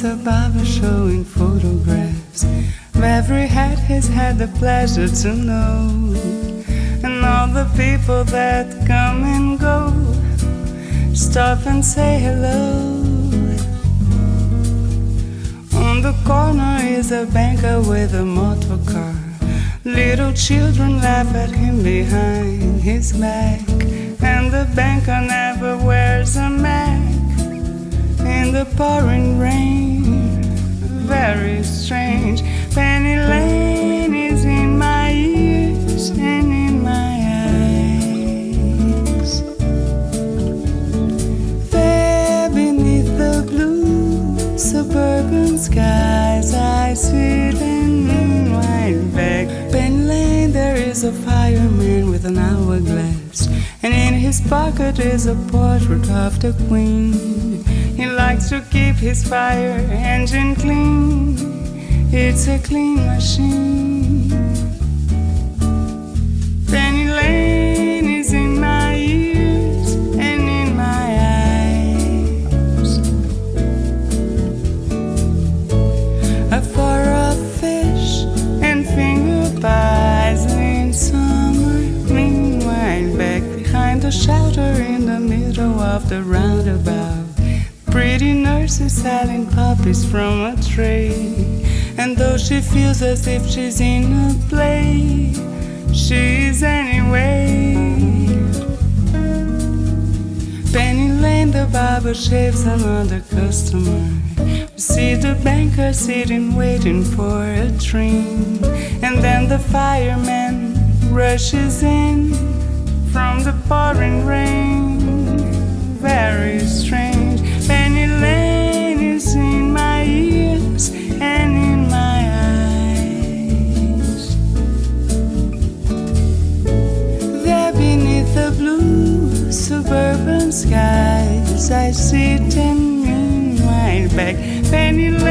is a barber showing photographs of every hat he's had the pleasure to know, and all the people that come and go, stop and say hello. On the corner is a banker with a motor car. Little children laugh at him behind his back, and the banker never wears a mask in the pouring rain. Very strange. Penny Lane is in my ears and in my eyes. There beneath the blue suburban skies, I sit and wind back. Penny Lane, there is a fireman with an hourglass, and in his pocket is a portrait of the Queen. He likes to keep his fire engine clean. It's a clean machine. Penny Lane is in my ears and in my eyes. A far off fish and finger pies in summer. Meanwhile, back behind the shelter in the middle of the roundabout, pretty nurses selling puppies from a tray. And though she feels as if she's in a play, she is anyway. Penny Lane, the barber shaves another customer. We see the banker sitting waiting for a train, and then the fireman rushes in from the pouring rain. Very strange. Penny Lane is in my ears and in my eyes. There beneath the blue suburban skies, I sit and meanwhile back. Penny Lane